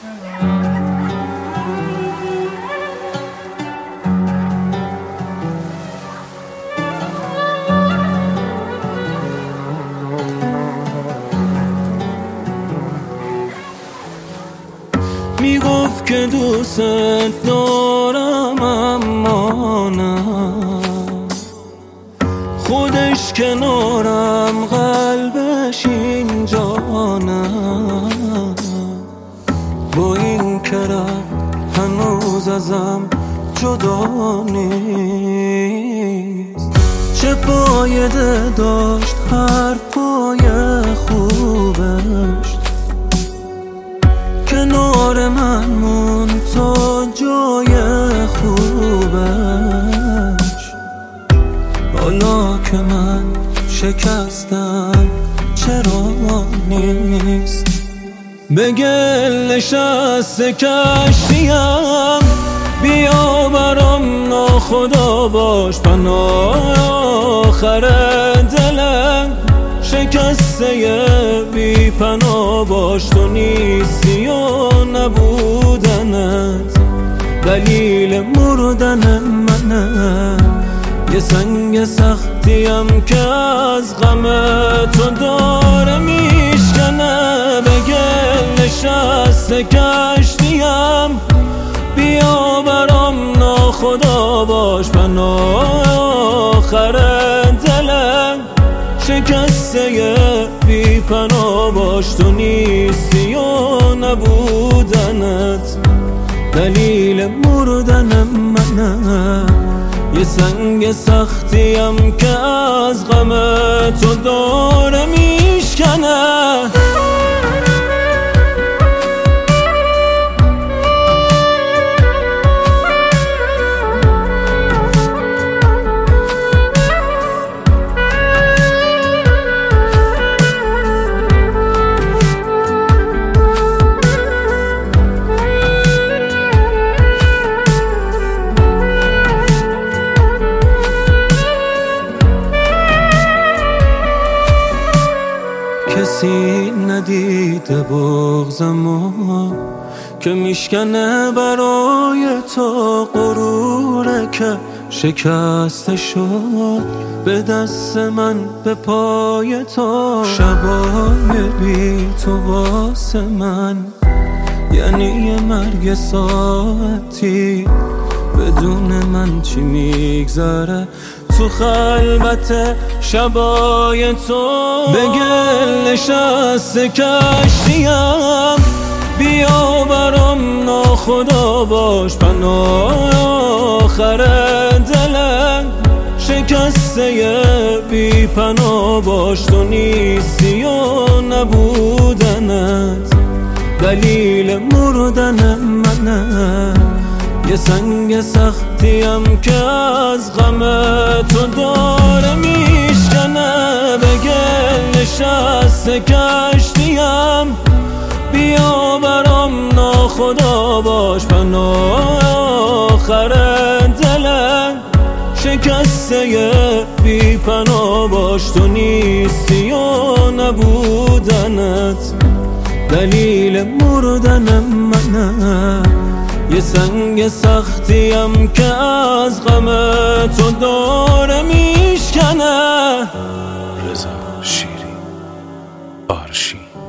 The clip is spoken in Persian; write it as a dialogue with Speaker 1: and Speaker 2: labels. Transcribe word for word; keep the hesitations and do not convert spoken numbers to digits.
Speaker 1: میگفت که دوست دارم اما نه، خودش کنارم قلبش اینجا نه. با این که رفت هنوز ازم جدا نیست. چه فایده داشت حرفای خوبش، کنار من مون تا جای خوبش. حالا که من شکستم چرا نیست؟ به گل نشسته کشتیم، بیا برام ناخدا باش پناه آخر دلم. شکسته بی پناه باش، تو نیستی و نبودنت دلیل مردن منه. یه سنگ سختیم که از غم تو داره میشکنه. به گل نشسته کشتیم، بیا برام ناخدا باش پناه آخر دلم. شکسته بی پناه باش، تو نیستی و نبودنت دلیل مردن منه. یه سنگ سختیم که از غم تو داره میشکنه. کسی ندیده بغضمو که میشکنه برای تو غروره که شکسته شد به دست من به پای تو. شبای بی تو واسه من یعنی یه مرگ ساعتی، بدون من چی میگذره تو خلوت شبای تو. به گل نشسته کشتیم، بیا برام ناخدا باش پناه آخر دلم. شکسته بی پناه باش، تو نیستی و نبودنت دلیل مردن منه. یه سنگ سختیم که از غم تو داره میشکنه. به گل نشسته کشتیم، بیا برام ناخدا باش پناه آخر دلم. شکسته بی پناه باش، تو نیستی و نبودنت دلیل مردن منه. یه سنگ سختیم که از غم تو داره میشکنه.
Speaker 2: رضا شیری، آرشین.